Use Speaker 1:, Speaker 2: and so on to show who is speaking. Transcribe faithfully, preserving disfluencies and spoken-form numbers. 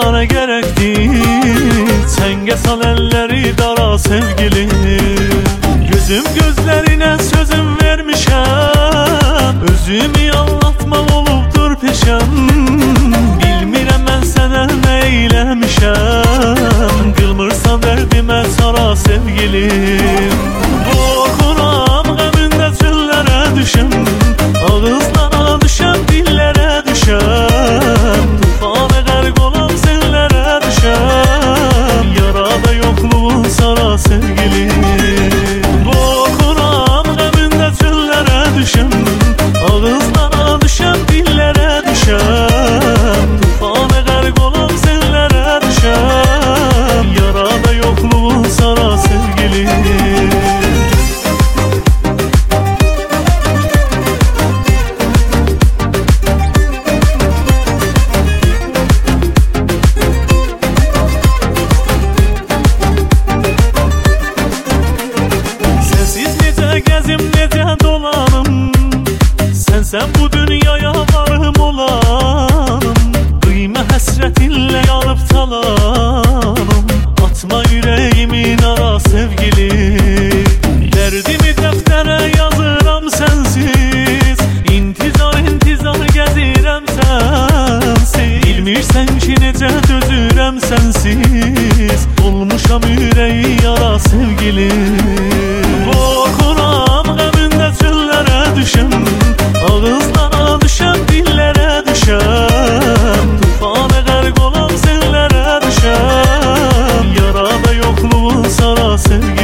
Speaker 1: sana gerekti. Çenge sal elleri dara sevgilim. Gözüm gözlerine sözüm vermişem, özümü anlatmam olubdur peşem. Bilmirəm mən sənə nə eyləmişəm, qılmırsan dərdimə çara sevgilim. Qorxuram qəmində çöllərə düşüm, ağızlara düşəm, dillərə düşəm. Tufana qərq olam sellərə düşəm, yarada yoxluğun sara sevgilim. Qorxuram qəmində çöllərə düşüm, ağızlara düşəm, dillərə düşəm. Tufana qərq olam sellərə düşəm, yarada yoxluğun sara sevgilim. Gezim necə dolanım, sənsən bu dünyaya varım olanım. Qıymə həsrətinlə yanıb talanım, atma ürəyimin ara sevgili. Dərdimi dəftərə yazıram sənsiz, intizar intizar gəzirəm sənsiz. Bilmirsən ki necə dözürəm sənsiz, olmuşam ürəyi yara sevgili. Qorxuram qəmində çöllərə düşüm, ağızlara düşəm, dillərə düşəm. Tufana qərq olam sellərə düşəm, yarada yoxluğun sara sevgilim.